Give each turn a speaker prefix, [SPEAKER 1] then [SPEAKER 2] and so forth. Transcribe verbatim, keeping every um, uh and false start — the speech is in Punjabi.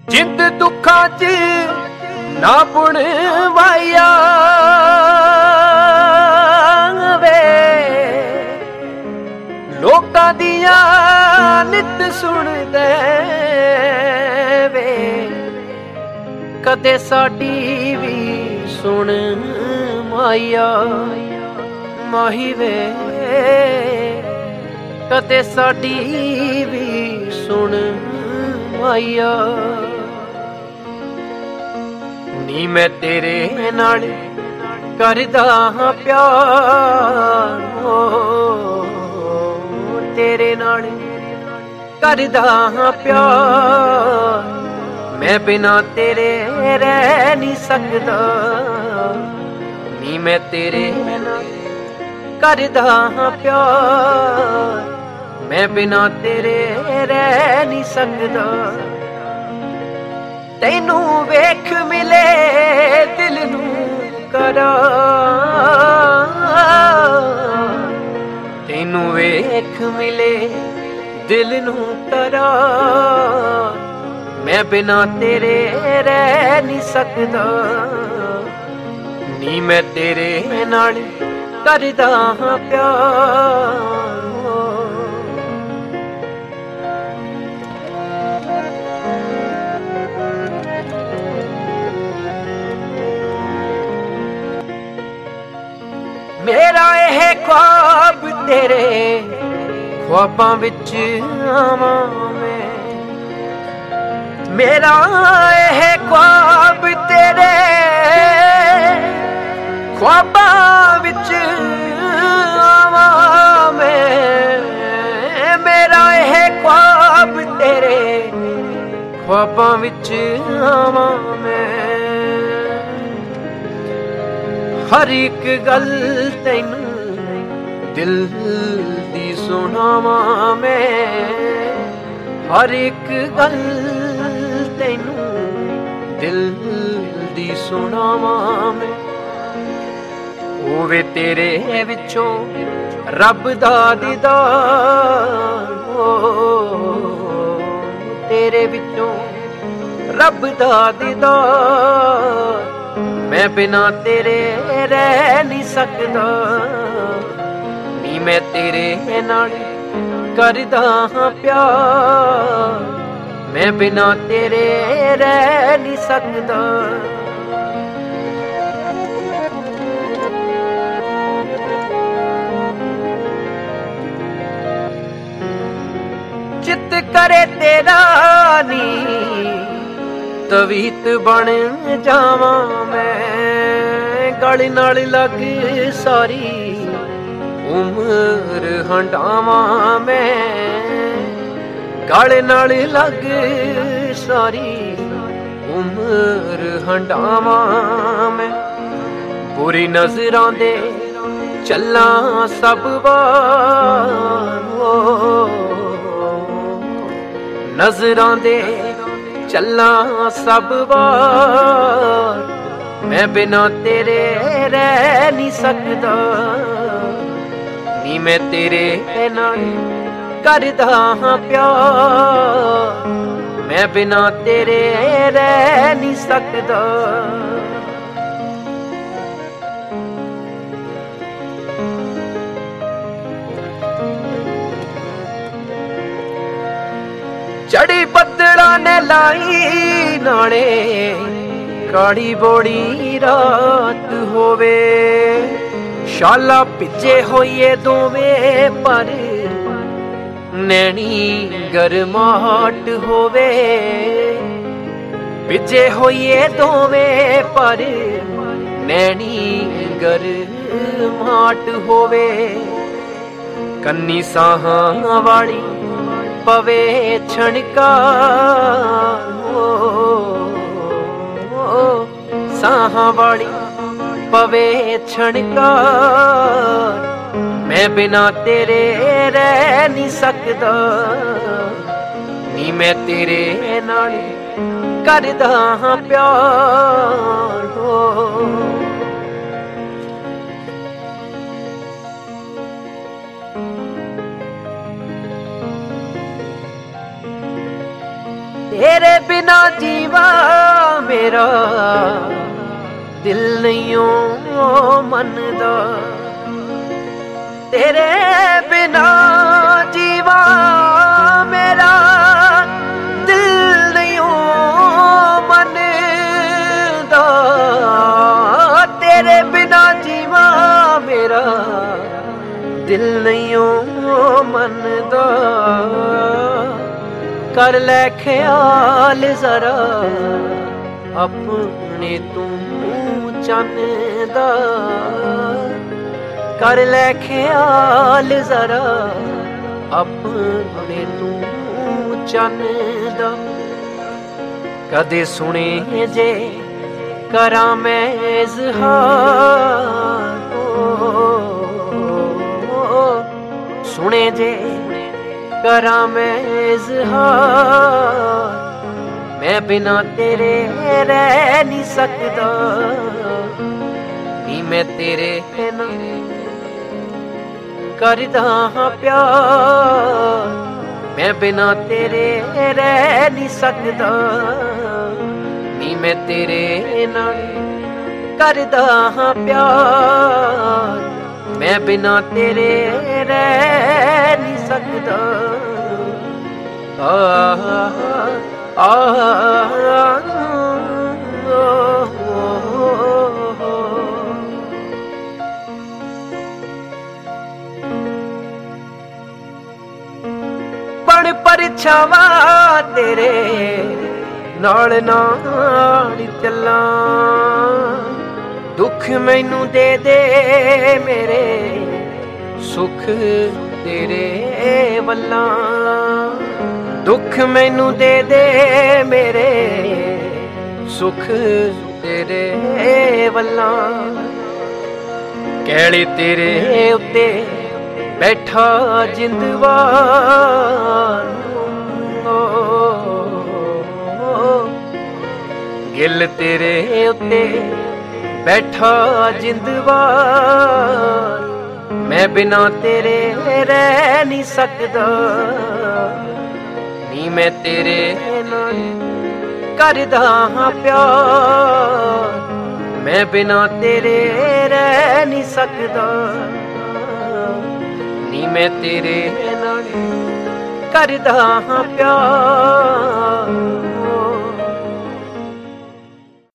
[SPEAKER 1] ਜਿੰਦ ਦੁੱਖਾਂ 'ਚ ਨਾ ਪੁਣ ਵਾਇਆ ਵੇ, ਲੋਕਾਂ ਦੀਆਂ ਨਿਤ ਸੁਣਦੇ ਵੇ, ਕਦੇ ਸਾਡੀ ਵੀ ਸੁਣ ਮਾਇਆ ਮਾਹੀ ਵੇ, ਕਦੇ ਸਾਡੀ ਵੀ ਸੁਣ ਮਾਇਆ। ਨੀ ਮੈਂ ਤੇਰੇ ਨਾਲ ਕਰਦਾ ਹਾਂ ਪਿਆਰ, ਤੇਰੇ ਨਾਲ ਕਰਦਾ ਹਾਂ ਪਿਆਰ, ਮੈਂ ਬਿਨਾ ਤੇਰੇ ਰਹਿ ਨਹੀਂ ਸਕਦਾ। ਨੀ ਮੈਂ ਤੇਰੇ ਨਾਲ ਕਰਦਾ ਹਾਂ ਪਿਆਰ, ਮੈਂ ਬਿਨਾ ਤੇਰੇ ਰਹਿ ਨਹੀਂ ਸਕਦਾ। ਤੈਨੂੰ ਵੇਖ ਮਿਲੇ ਦਿਲ ਨੂੰ ਕਰਾਰ, ਤੈਨੂੰ ਵੇਖ ਮਿਲੇ ਦਿਲ ਨੂੰ ਕਰਾਰ, ਮੈਂ ਬਿਨਾ ਤੇਰੇ ਰਹਿ ਨਹੀਂ ਸਕਦਾ। ਨੀ ਮੈਂ ਤੇਰੇ ਨਾਲ ਕਰਦਾ ਹਾਂ ਪਿਆਰ। ਮੇਰਾ ਇਹ ख्वाब ਤੇਰੇ ख्वाबां ਵਿੱਚ ਆਵਾਂ ਮੈਂ, ਮੇਰਾ ਇਹ ख्वाब ਤੇਰੇ ख्वाबां ਵਿੱਚ ਆਵਾਂ ਮੈਂ, ਮੇਰਾ ਇਹ ख्वाब ਤੇਰੇ ख्वाबां ਵਿੱਚ ਆਵਾਂ ਮੈਂ। ਹਰ ਇੱਕ ਗੱਲ ਤੈਨੂੰ ਦਿਲ ਦੀ ਸੁਣਾਵਾਂ ਮੈਂ, ਹਰ ਇੱਕ ਗੱਲ ਤੈਨੂੰ ਦਿਲ ਦੀ ਸੁਣਾਵਾਂ ਮੈਂ। ਹੋਵੇ ਤੇਰੇ ਵਿੱਚੋਂ ਰੱਬ ਦਾ ਦੀਦਾਰ, ਤੇਰੇ ਵਿੱਚੋਂ ਰੱਬ ਦਾ ਦੀਦਾਰ, ਮੈਂ ਬਿਨਾ ਤੇਰੇ ਰਹਿ ਨਹੀਂ ਸਕਦਾ। ਨੀ ਮੈਂ ਤੇਰੇ ਨਾਲ ਕਰਦਾ ਹਾਂ ਪਿਆਰ, ਮੈਂ ਬਿਨਾ ਤੇਰੇ ਰਹਿ ਨਹੀਂ ਸਕਦਾ। ਚਿੱਤ ਕਰੇ ਤੇਰਾ ਨੀ ਤਵੀਤ ਬਣ ਜਾਵਾਂ ਮੈਂ, ਗਲ ਨਾਲ ਲੱਗ ਸਾਰੀ ਉਮਰ ਹੰਡਾਵਾਂ ਮੈਂ, ਗਲ ਨਾਲ ਲੱਗ ਸਾਰੀ ਉਮਰ ਹੰਡਾਵਾਂ ਮੈਂ। ਬੁਰੀ ਨਜ਼ਰਾਂ ਦੇ ਚੱਲਾਂ ਸਭ ਵਾਰ, ਨਜ਼ਰਾਂ ਦੇ ਚੱਲਾਂ ਸਭ ਵਾਰ, ਮੈਂ ਬਿਨਾ ਤੇਰੇ ਰਹਿ ਨਹੀਂ ਸਕਦਾ। ਨੀ ਮੈਂ ਤੇਰੇ ਨਾਲ ਕਰਦਾ ਹਾਂ ਪਿਆਰ, ਮੈਂ ਬਿਨਾ ਤੇਰੇ ਰਹਿ ਨਹੀਂ ਸਕਦਾ। ਚੜੀ ਬੱਦਲਾਂ ਨੇ ਲਾਈ ਨਾਲੇ ਕਾੜੀ ਬੋੜੀ ਰਾਤ ਹੋਵੇ, ਸ਼ਾਲਾ ਭਿੱਜੇ ਹੋਈਏ ਦੋਵੇਂ ਪਰ ਨੈਣੀ ਗਰਮਾਹਟ ਹੋਵੇ, ਭਿੱਜੇ ਹੋਈਏ ਦੋਵੇਂ ਪਰ ਨੈਣੀ ਗਰਮਾਹਟ ਹੋਵੇ। ਕੰਨੀ ਸਾਹਾਂ ਵਾਲੀ ਪਵੇ ਛਣਕਾ, ਸਾਹਾਂ ਵਾਲੀ ਪਵੇ ਛਣਕਾ, ਮੈਂ ਬਿਨਾ ਤੇਰੇ ਰਹਿ ਨਹੀਂ ਸਕਦਾ। ਨੀ ਮੈਂ ਤੇਰੇ ਨਾਲ ਕਰਦਾ ਹਾਂ ਪਿਆਰ। तेरे बिना जीवा मेरा दिल नहीं ओ मनदा, तेरे बिना जीवा मेरा दिल नहीं ओ मनदा, तेरे बिना जीवा मेरा दिल नहीं ओ मनदा। कर लै ख्याल जरा अपने तू चन्न दा, कर लै ख्याल जरा अपने तू चन्न दा। कदे सुने जे करा मैं इज़हार, सुने जे करा मैं इज़हार, मैं बिना तेरे रह नहीं सकदा, नी मैं तेरे नाल करदा हां प्यार, मैं बिना तेरे रह नहीं सकदा, नी मैं तेरे नाल करदा हां प्यार, मैं बिना तेरे रह नहीं सकदा। आ आ बण परछावा तेरे नाल नाल चला, दुख मैनू दे दे मेरे सुख तेरे वल्ला, दुख मैनू दे दे मेरे सुख तेरे वल्ला। कैले तेरे उत्ते बैठा जिंदवार, गिल तेरे उत्ते बैठा जिंदवार, मैं बिना तेरे रह नहीं सकदा, नी मैं तेरे नाल करदा हां प्यार, मैं बिना तेरे रह नहीं सकदा, नी मैं तेरे नाल करदा हां प्यार।